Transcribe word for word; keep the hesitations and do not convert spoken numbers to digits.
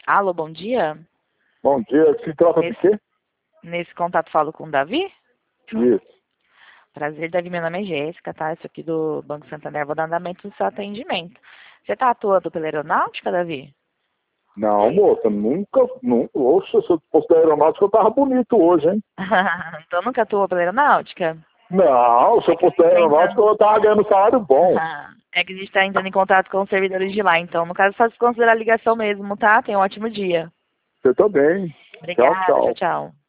Alô, bom dia. Bom dia, se trata de Nesse, quê? nesse contato falo com o Davi. Isso. Prazer, Davi, meu nome é Jéssica, tá? Isso aqui do Banco Santander, vou dar andamento no seu atendimento. Você tá atuando pela aeronáutica, Davi? Não, moça, nunca, nunca. Oxe, se eu fosse da aeronáutica, eu tava bonito hoje, hein? Então nunca atuou pela aeronáutica? Não, se É eu que a fosse gente da tá aeronáutica, entrando... eu tava ganhando salário bom. É que a gente tá entrando em contato com os servidores de lá, então no caso só se considerar a ligação mesmo, tá? Tenha um ótimo dia. Você também. Tchau, Obrigada, tchau, tchau. tchau.